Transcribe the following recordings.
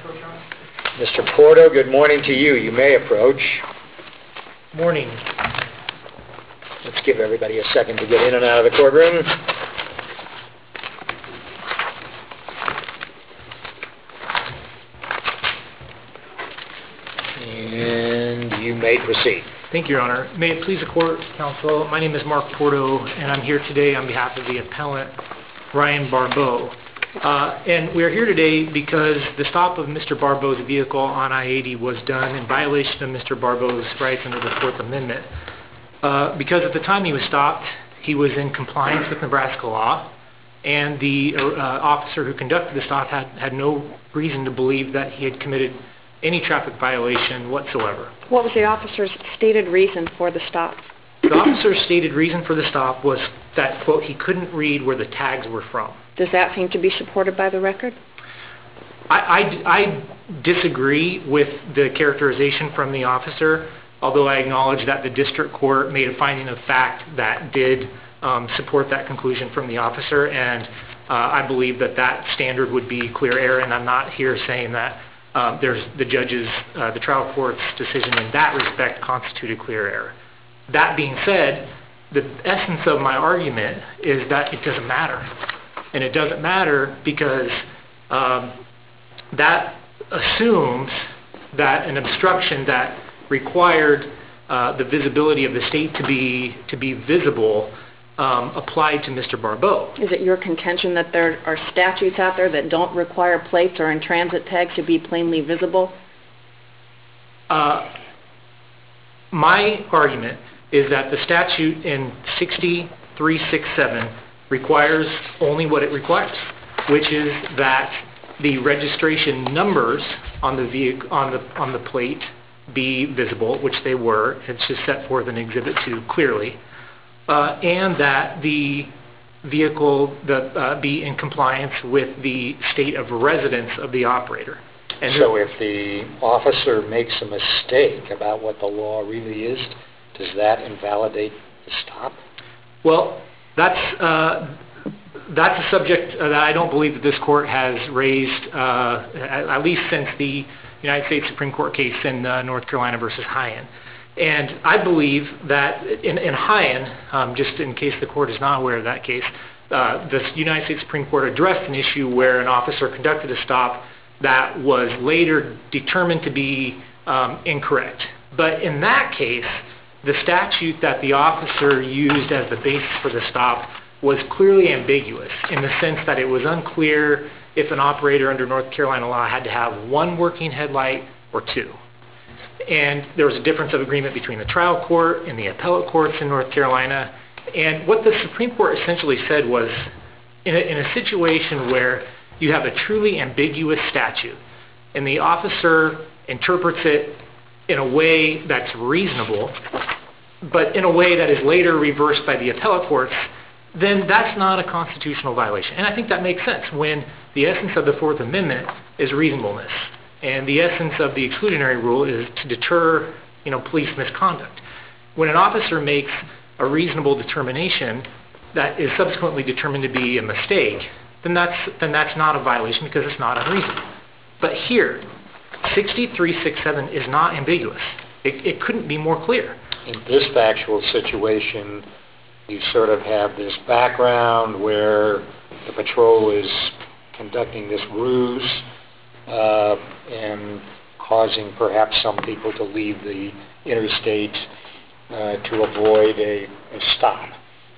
approach, Your Honor? Mr. Porto, good morning to you. You may approach. Morning. Let's give everybody a second to get in and out of the courtroom. And you may proceed. Thank you, Your Honor. May it please the court, counsel, my name is Mark Porto, and I'm here today on behalf of the appellant, Ryan Barbeau. And we're here today because the stop of Mr. Barbeau's vehicle on I-80 was done in violation of Mr. Barbeau's rights under the Fourth Amendment. Because at the time he was stopped, he was in compliance with Nebraska law, and the officer who conducted the stop had no reason to believe that he had committed any traffic violation whatsoever. What was the officer's stated reason for the stop? The officer's stated reason for the stop was that, quote, he couldn't read where the tags were from. Does that seem to be supported by the record? I disagree with the characterization from the officer, although I acknowledge that the district court made a finding of fact that did support that conclusion from the officer, and I believe that that standard would be clear error, and I'm not here saying that there's the trial court's decision in that respect constituted clear error. That being said, the essence of my argument is that it doesn't matter. And it doesn't matter because that assumes that an obstruction that required the visibility of the state to be visible applied to Mr. Barbeau. Is it your contention that there are statutes out there that don't require plates or in-transit tags to be plainly visible? My argument is that the statute in 60367 requires only what it requires, which is that the registration numbers on the plate be visible, which they were. It's just set forth in Exhibit 2 clearly, and that the vehicle be in compliance with the state of residence of the operator. And so if the officer makes a mistake about what the law really is, does that invalidate the stop? Well, that's a subject that I don't believe that this court has raised, at least since the United States Supreme Court case in North Carolina versus Hyen. And I believe that in Hyen, just in case the court is not aware of that case, the United States Supreme Court addressed an issue where an officer conducted a stop that was later determined to be incorrect. But in that case, the statute that the officer used as the basis for the stop was clearly ambiguous in the sense that it was unclear if an operator under North Carolina law had to have one working headlight or two. And there was a difference of agreement between the trial court and the appellate courts in North Carolina. And what the Supreme Court essentially said was, in a situation where you have a truly ambiguous statute and the officer interprets it in a way that's reasonable, but in a way that is later reversed by the appellate courts, then that's not a constitutional violation. And I think that makes sense when the essence of the Fourth Amendment is reasonableness. And the essence of the exclusionary rule is to deter, police misconduct. When an officer makes a reasonable determination that is subsequently determined to be a mistake, then that's not a violation because it's not unreasonable. But here, 60367 is not ambiguous. It couldn't be more clear. In this factual situation, you sort of have this background where the patrol is conducting this ruse and causing perhaps some people to leave the interstate to avoid a stop.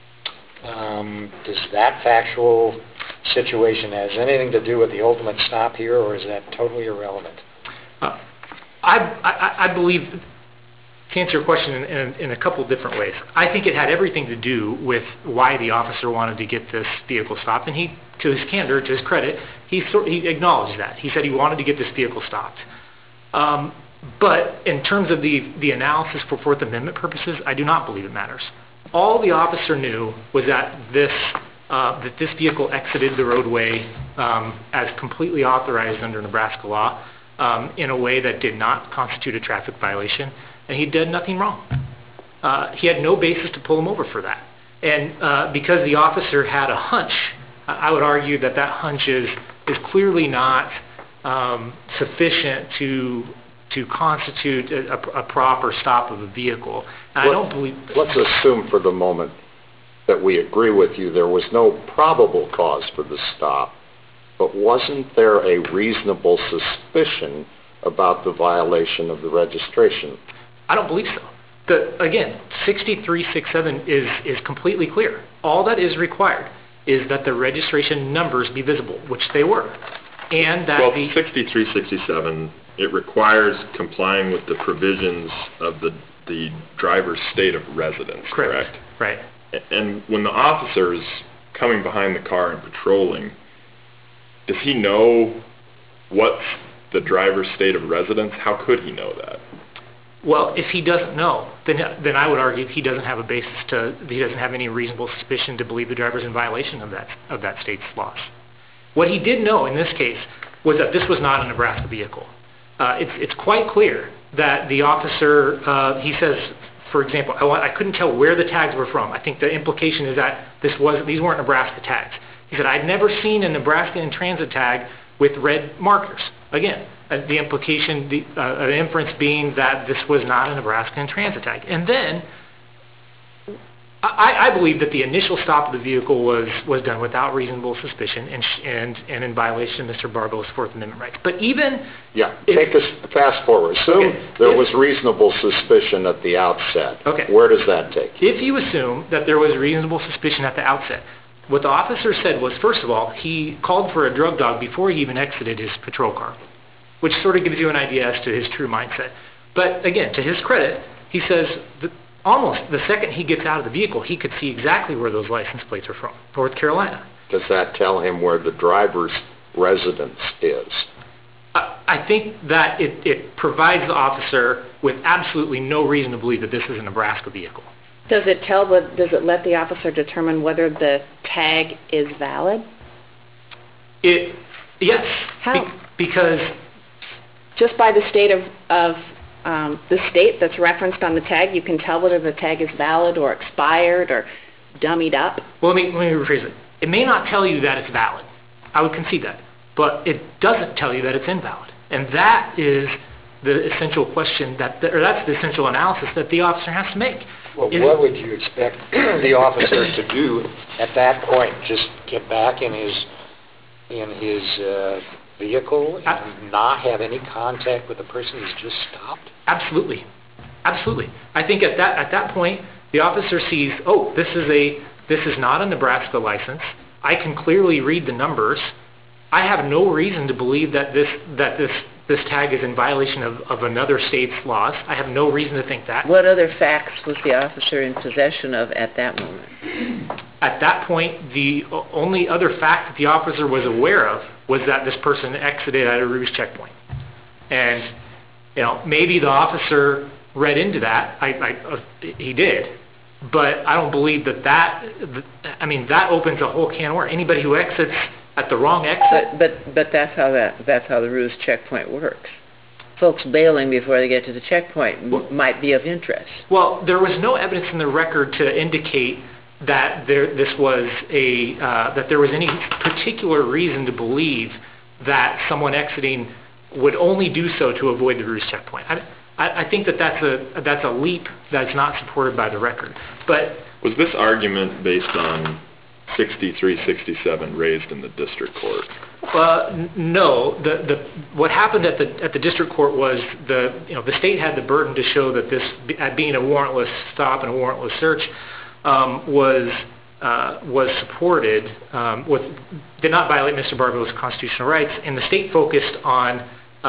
Does that factual situation has anything to do with the ultimate stop here, or is that totally irrelevant? I believe, to answer your question in a couple different ways, I think it had everything to do with why the officer wanted to get this vehicle stopped. And he, to his candor, to his credit, he acknowledged that. He said he wanted to get this vehicle stopped. But in terms of the analysis for Fourth Amendment purposes, I do not believe it matters. All the officer knew was that this vehicle exited the roadway as completely authorized under Nebraska law in a way that did not constitute a traffic violation, and he did nothing wrong. He had no basis to pull him over for that. And because the officer had a hunch, I would argue that hunch is clearly not sufficient to constitute a proper stop of a vehicle. And I don't believe... Let's assume for the moment that we agree with you there was no probable cause for the stop, but wasn't there a reasonable suspicion about the violation of the registration? I don't believe so. Again, 6367 is completely clear. All that is required is that the registration numbers be visible, which they were. And that 6367, it requires complying with the provisions of the driver's state of residence, correct? Right. And when the officer's coming behind the car and patrolling, does he know what's the driver's state of residence? How could he know that? Well, if he doesn't know, then I would argue he doesn't have he doesn't have any reasonable suspicion to believe the driver's in violation of that state's laws. What he did know in this case was that this was not a Nebraska vehicle. It's quite clear that the officer, he says, for example, I couldn't tell where the tags were from. I think the implication is that these weren't Nebraska tags. He said, I'd never seen a Nebraska in transit tag with red markers. Again, the implication, the inference being that this was not a Nebraska in transit tag. And then, I believe that the initial stop of the vehicle was done without reasonable suspicion and in violation of Mr. Barbo's Fourth Amendment rights. But even... Yeah, take us fast forward. Assume there was reasonable suspicion at the outset. Okay. Where does that take you? If you assume that there was reasonable suspicion at the outset, what the officer said was, first of all, he called for a drug dog before he even exited his patrol car, which sort of gives you an idea as to his true mindset. But again, to his credit, he says that almost the second he gets out of the vehicle, he could see exactly where those license plates are from, North Carolina. Does that tell him where the driver's residence is? I think that it provides the officer with absolutely no reason to believe that this is a Nebraska vehicle. Does it let the officer determine whether the tag is valid? Yes. How? Because just by the state of the state that's referenced on the tag, you can tell whether the tag is valid or expired or dummied up? Well, let me rephrase it. It may not tell you that it's valid. I would concede that. But it doesn't tell you that it's invalid. And that is the essential question, that's the essential analysis that the officer has to make. Well, what would you expect the officer to do at that point? Just get back in his vehicle and not have any contact with the person who's just stopped? Absolutely. Absolutely. I think at that point, the officer sees, oh, this is not a Nebraska license. I can clearly read the numbers. I have no reason to believe that this tag is in violation of another state's laws. I have no reason to think that. What other facts was the officer in possession of at that moment? At that point, the only other fact that the officer was aware of was that this person exited at a Ruse checkpoint. And, maybe the officer read into that. He did. But I don't believe that opens a whole can of worms. Anybody who exits at the wrong exit. But that's how the Ruse checkpoint works. Folks bailing before they get to the checkpoint might be of interest. Well, there was no evidence in the record to indicate that there was any particular reason to believe that someone exiting would only do so to avoid the Ruse checkpoint. I think that's a leap that's not supported by the record. But was this argument based on 6367 raised in the district court? No. What happened at the district court was the state had the burden to show that this, being a warrantless stop and a warrantless search, was supported, did not violate Mr. Barbo's constitutional rights, and the state focused on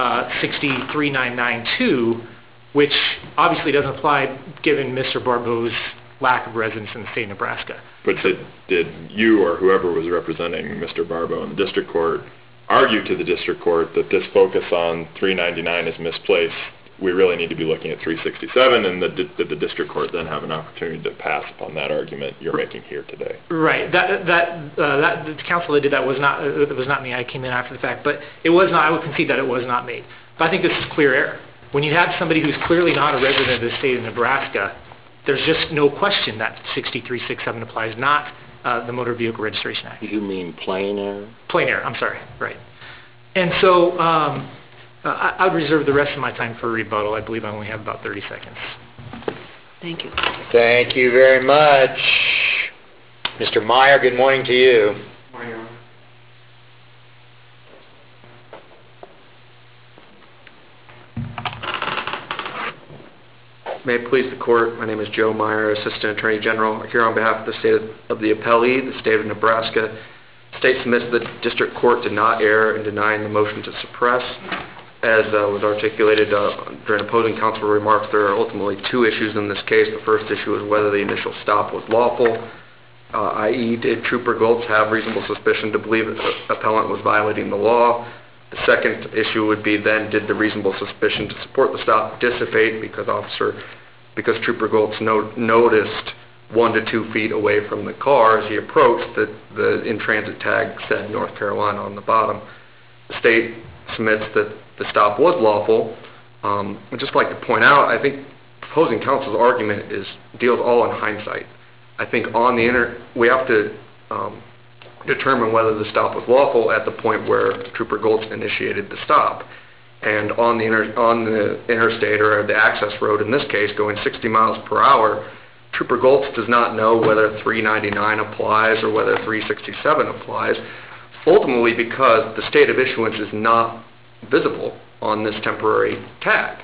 63992, which obviously doesn't apply given Mr. Barbo's lack of residence in the state of Nebraska. But did you or whoever was representing Mr. Barbo in the district court argue to the district court that this focus on 399 is misplaced? We really need to be looking at 367, and did the district court then have an opportunity to pass upon that argument you're making here today? Right. The counsel that did that was not me. I came in after the fact, but it was not. I would concede that it was not made. But I think this is clear error. When you have somebody who's clearly not a resident of the state of Nebraska, there's just no question that 6367 applies, not the Motor Vehicle Registration Act. You mean plain error? Plain error. I'm sorry. Right. And so I would reserve the rest of my time for rebuttal. I believe I only have about 30 seconds. Thank you. Thank you very much. Mr. Meyer, good morning to you. Morning, Your Honor. May it please the Court, my name is Joe Meyer, Assistant Attorney General, here on behalf of the state of the appellee, the state of Nebraska. The state submits that the district court did not err in denying the motion to suppress. As was articulated during opposing counsel remarks, there are ultimately two issues in this case. The first issue is whether the initial stop was lawful, i.e. did Trooper Goltz have reasonable suspicion to believe the appellant was violating the law. The second issue would be then, did the reasonable suspicion to support the stop dissipate because Trooper Goltz noticed 1 to 2 feet away from the car as he approached that the in-transit tag said North Carolina on the bottom. The state submits that the stop was lawful. I'd just like to point out, I think opposing counsel's argument deals all in hindsight. I think we have to determine whether the stop was lawful at the point where Trooper Goltz initiated the stop. And on the interstate, or the access road in this case, going 60 miles per hour, Trooper Goltz does not know whether 399 applies or whether 367 applies, ultimately because the state of issuance is not visible on this temporary tag.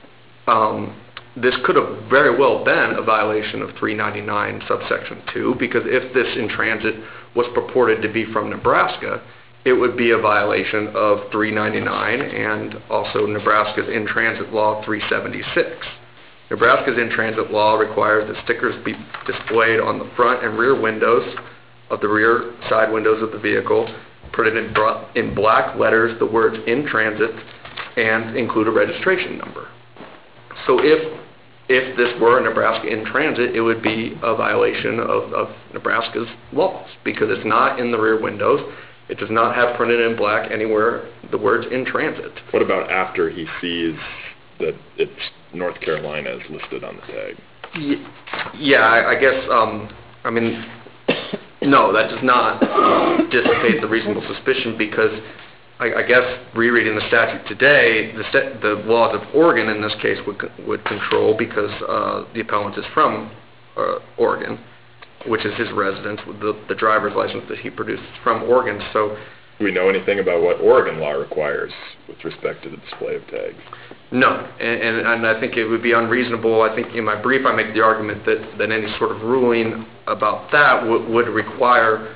This could have very well been a violation of 399 subsection 2, because if this in transit was purported to be from Nebraska, it would be a violation of 399 and also Nebraska's in-transit law 376. Nebraska's in-transit law requires that stickers be displayed on the front and rear windows of the rear side windows of the vehicle, printed in black letters the words in transit, and include a registration number. So if this were a Nebraska in transit, it would be a violation of Nebraska's laws, because it's not in the rear windows. It does not have printed in black anywhere the words in transit. What about after he sees that it's North Carolina is listed on the tag? Yeah, I guess, no, that does not dissipate the reasonable suspicion, because I guess rereading the statute today, the laws of Oregon in this case would control, because the appellant is from Oregon, which is his residence. The driver's license that he produces from Oregon. So, do we know anything about what Oregon law requires with respect to the display of tags? No, and I think it would be unreasonable. I think in my brief I make the argument that any sort of ruling about that would require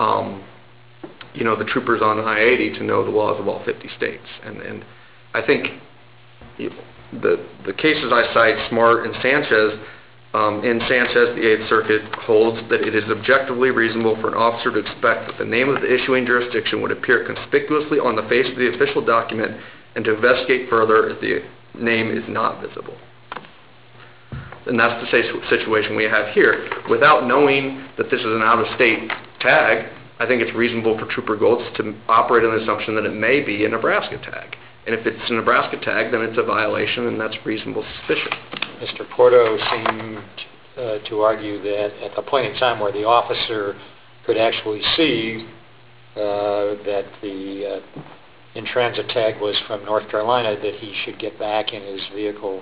the troopers on I-80 to know the laws of all 50 states. And I think the cases I cite, Smart and Sanchez, in Sanchez, the 8th Circuit holds that it is objectively reasonable for an officer to expect that the name of the issuing jurisdiction would appear conspicuously on the face of the official document, and to investigate further if the name is not visible. And that's the situation we have here. Without knowing that this is an out-of-state tag, I think it's reasonable for Trooper Goltz to operate on the assumption that it may be a Nebraska tag. And if it's a Nebraska tag, then it's a violation, and that's reasonable suspicion. Mr. Porto seemed to argue that at the point in time where the officer could actually see that the in-transit tag was from North Carolina, that he should get back in his vehicle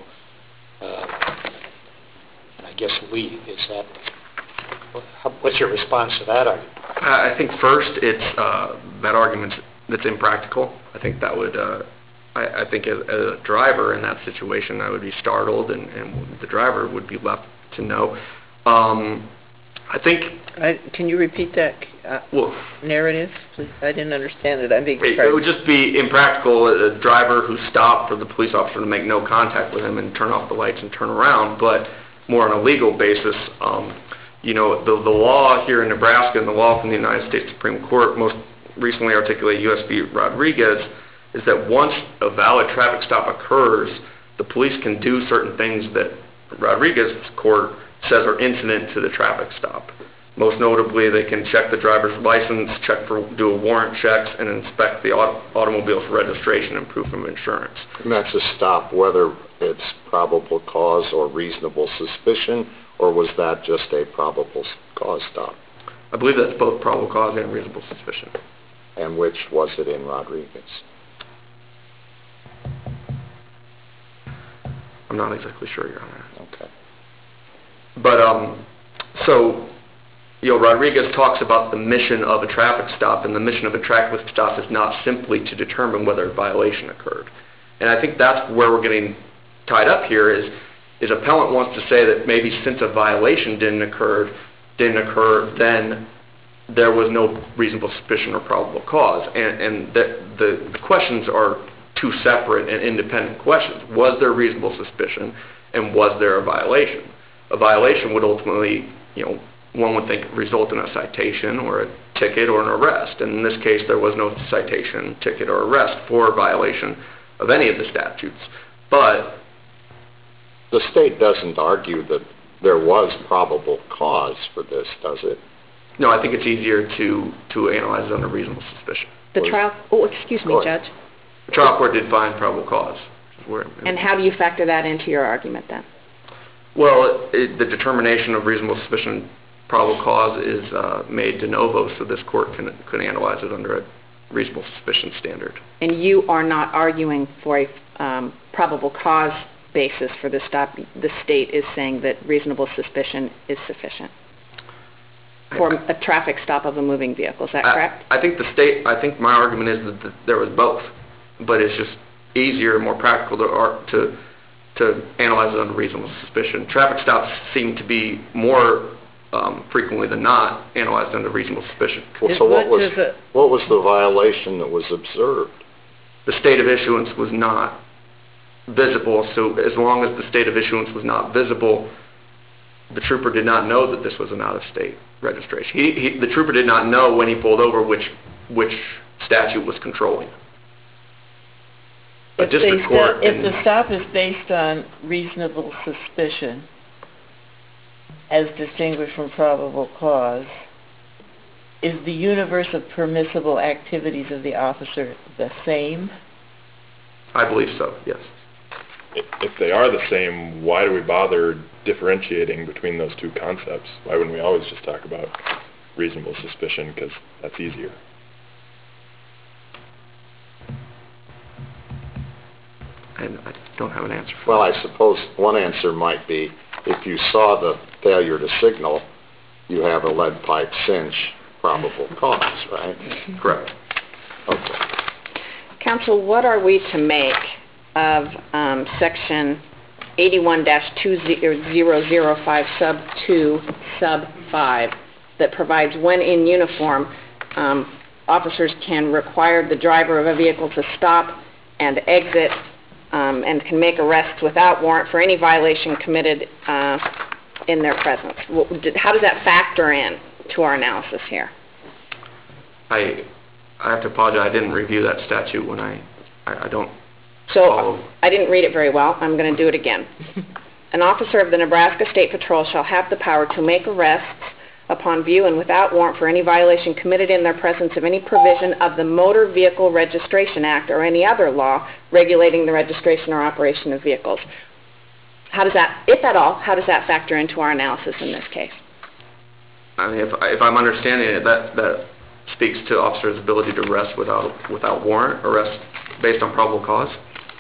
and I guess leave. What's your response to that argument? I think first it's that argument that's impractical. I think that would... I think as a driver in that situation, I would be startled, and the driver would be left to know. I think... Can you repeat that narrative? I didn't understand it. It would just be impractical, a driver who stopped for the police officer to make no contact with him and turn off the lights and turn around, but more on a legal basis. The law here in Nebraska and the law from the United States Supreme Court, most recently articulated U.S. v. Rodriguez, is that once a valid traffic stop occurs, the police can do certain things that Rodriguez's court says are incident to the traffic stop. Most notably, they can check the driver's license, do a warrant checks, and inspect the automobile for registration and proof of insurance. And that's a stop whether it's probable cause or reasonable suspicion, or was that just a probable cause stop? I believe that's both probable cause and reasonable suspicion. And which was it in Rodriguez? I'm not exactly sure, Your Honor. Okay. But, so, Rodriguez talks about the mission of a traffic stop, and the mission of a traffic stop is not simply to determine whether a violation occurred. And I think that's where we're getting tied up here is appellant wants to say that maybe since a violation didn't occur, then there was no reasonable suspicion or probable cause. And the questions are two separate and independent questions. Was there reasonable suspicion, and was there a violation? A violation would ultimately, one would think result in a citation or a ticket or an arrest. And in this case, there was no citation, ticket, or arrest for a violation of any of the statutes. But the state doesn't argue that there was probable cause for this, does it? no, I think it's easier to analyze it under reasonable suspicion. Excuse me, Go ahead. Judge. The trial court did find probable cause. And how do you factor that into your argument then? Well, the determination of reasonable suspicion, probable cause is made de novo, so this court can analyze it under a reasonable suspicion standard. And you are not arguing for a probable cause basis for the stop. The state is saying that reasonable suspicion is sufficient for a traffic stop of a moving vehicle. Is that correct? I think my argument is that there was both, but it's just easier and more practical to analyze it under reasonable suspicion. Traffic stops seem to be more frequently than not analyzed under reasonable suspicion. Well, so what was the violation that was observed? The state of issuance was not visible, so as long as the state of issuance was not visible, the trooper did not know that this was an out-of-state registration. The trooper did not know when he pulled over which statute was controlling. If the stop is based on reasonable suspicion, as distinguished from probable cause, is the universe of permissible activities of the officer the same? I believe so, yes. If they are the same, why do we bother differentiating between those two concepts? Why wouldn't we always just talk about reasonable suspicion, because that's easier? I don't have an answer for Well, that. I suppose one answer might be if you saw the failure to signal, you have a lead pipe cinch probable cause, right? Correct. Okay. Counsel, what are we to make of section 81-2005 sub 2 sub 5 that provides when in uniform officers can require the driver of a vehicle to stop and exit and can make arrests without warrant for any violation committed in their presence? How does that factor in to our analysis here? I have to apologize. I didn't review that statute when I don't So follow. I didn't read it very well. I'm going to do it again. An officer of the Nebraska State Patrol shall have the power to make arrests upon view and without warrant for any violation committed in their presence of any provision of the Motor Vehicle Registration Act or any other law regulating the registration or operation of vehicles. How does that, if at all, how does that factor into our analysis in this case? I mean, if I'm understanding it, that speaks to officers' ability to arrest without warrant, arrest based on probable cause?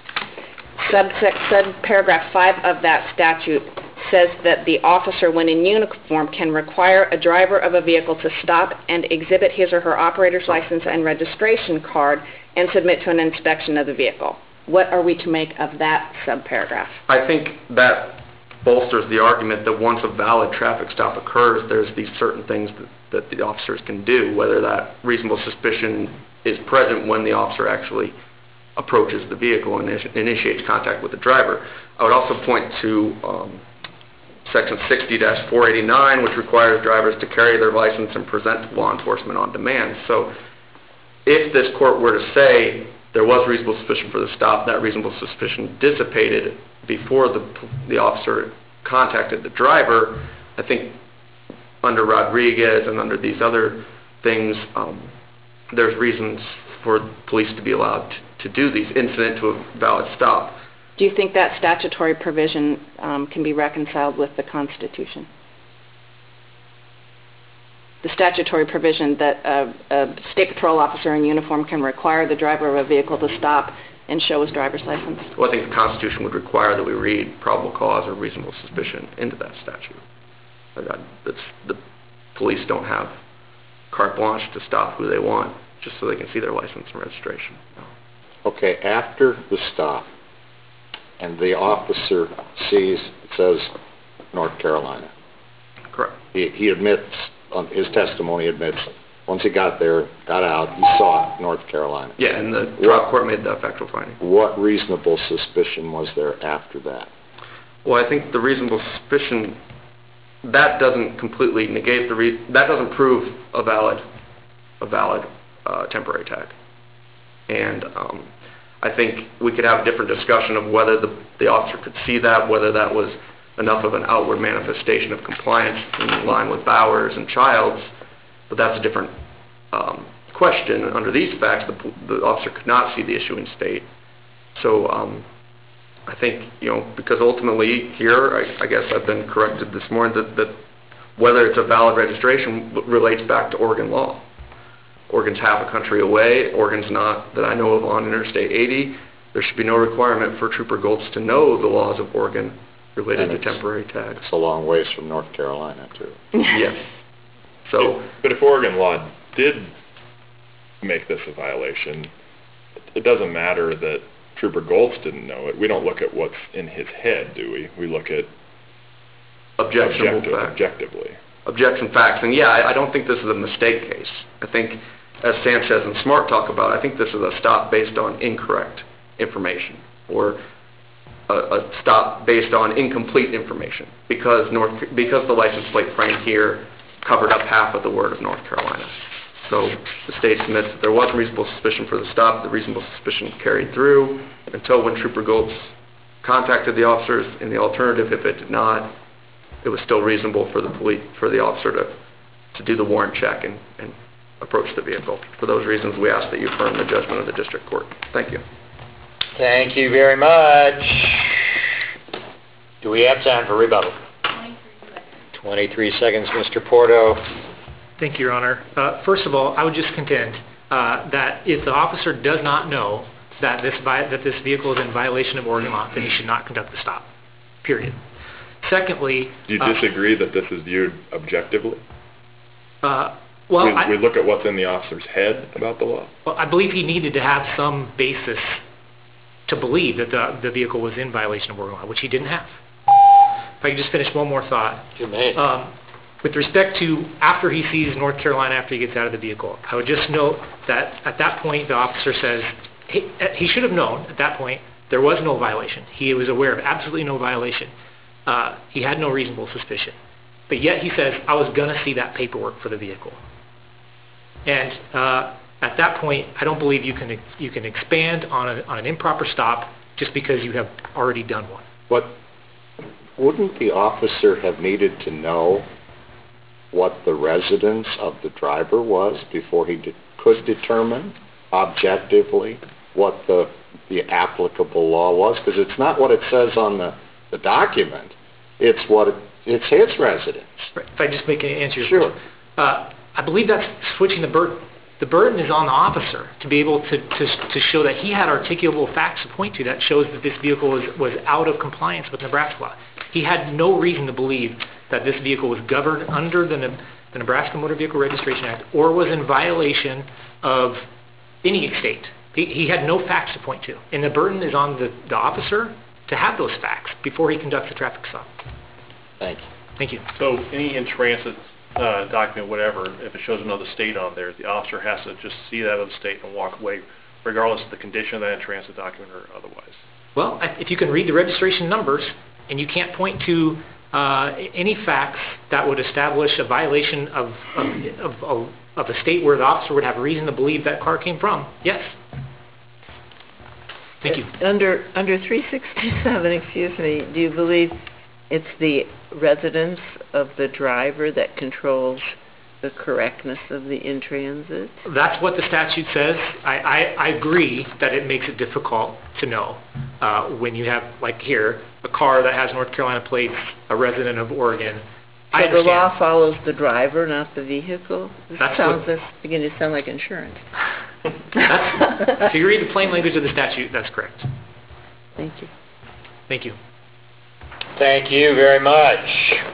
Paragraph 5 of that statute says that the officer, when in uniform, can require a driver of a vehicle to stop and exhibit his or her operator's license and registration card and submit to an inspection of the vehicle. What are we to make of that subparagraph? I think that bolsters the argument that once a valid traffic stop occurs, there's these certain things that the officers can do, whether that reasonable suspicion is present when the officer actually approaches the vehicle and initiates contact with the driver. I would also point to Section 60-489, which requires drivers to carry their license and present to law enforcement on demand. So if this court were to say there was reasonable suspicion for the stop, that reasonable suspicion dissipated before the officer contacted the driver, I think under Rodriguez and under these other things, there's reasons for police to be allowed to do these incident to a valid stop. Do you think that statutory provision can be reconciled with the Constitution? The statutory provision that a State Patrol officer in uniform can require the driver of a vehicle to stop and show his driver's license? Well, I think the Constitution would require that we read probable cause or reasonable suspicion into that statute. The police don't have carte blanche to stop who they want just so they can see their license and registration. No. Okay, after the stop, and the officer says North Carolina. Correct. He admits, on his testimony admits, once he got there, got out, he saw North Carolina. Yeah, and the trial court made that factual finding. What reasonable suspicion was there after that? Well, I think the reasonable suspicion, that doesn't completely negate that doesn't prove a valid temporary tag. And I think we could have a different discussion of whether the officer could see that, whether that was enough of an outward manifestation of compliance in line with Bowers and Childs, but that's a different question. Under these facts, the officer could not see the issuing state. So I think, because ultimately here, I guess I've been corrected this morning that whether it's a valid registration relates back to Oregon law. Oregon's half a country away. Oregon's not, that I know of, on Interstate 80. There should be no requirement for Trooper Goltz to know the laws of Oregon related to temporary tags. It's a long ways from North Carolina, too. Yes. So, but if Oregon law did make this a violation, it doesn't matter that Trooper Goltz didn't know it. We don't look at what's in his head, do we? We look at objectively. Objection facts. And yeah, I don't think this is a mistake case. I think, as Sanchez and Smart talk about, I think this is a stop based on incorrect information, or a stop based on incomplete information, because the license plate frame here covered up half of the word of North Carolina. So the state submits that there was reasonable suspicion for the stop. The reasonable suspicion carried through until when Trooper Goltz contacted the officers. In the alternative, if it did not, it was still reasonable for the officer to do the warrant check and approach the vehicle. For those reasons, we ask that you affirm the judgment of the district court. Thank you. Thank you very much. Do we have time for rebuttal? 23 seconds, Mr. Porto. Thank you, Your Honor. First of all, I would just contend that if the officer does not know that this vehicle is in violation of Oregon law, then he should not conduct the stop, period. Secondly... Do you disagree that this is viewed objectively? We look at what's in the officer's head about the law? Well, I believe he needed to have some basis to believe that the vehicle was in violation of Oregon law, which he didn't have. If I could just finish one more thought. You may. With respect to after he sees North Carolina after he gets out of the vehicle, I would just note that at that point the officer says he should have known at that point there was no violation. He was aware of absolutely no violation. He had no reasonable suspicion. But yet he says, I was going to see that paperwork for the vehicle. And at that point, I don't believe you can expand on an improper stop just because you have already done one. But wouldn't the officer have needed to know what the residence of the driver was before he could determine objectively what the applicable law was? Because it's not what it says on the document. It's his residence. Right. If I just answer your question. Sure. I believe that's switching the burden. The burden is on the officer to be able to show that he had articulable facts to point to that shows that this vehicle was out of compliance with Nebraska law. He had no reason to believe that this vehicle was governed under the Nebraska Motor Vehicle Registration Act or was in violation of any state. He had no facts to point to. And the burden is on the officer to have those facts before he conducts a traffic stop. Thank you. Thank you. So any in-transit document, whatever, if it shows another state on there, the officer has to just see that other state and walk away, regardless of the condition of that in-transit document or otherwise. Well, if you can read the registration numbers and you can't point to any facts that would establish a violation of a state where the officer would have reason to believe that car came from, yes. Thank you. Under 367, excuse me, do you believe it's the residence of the driver that controls the correctness of the in-transit? That's what the statute says. I agree that it makes it difficult to know when you have, like here, a car that has North Carolina plates, a resident of Oregon. So the law follows the driver, not the vehicle? This sounds beginning to sound like insurance. If you read the plain language of the statute, that's correct. Thank you. Thank you. Thank you very much.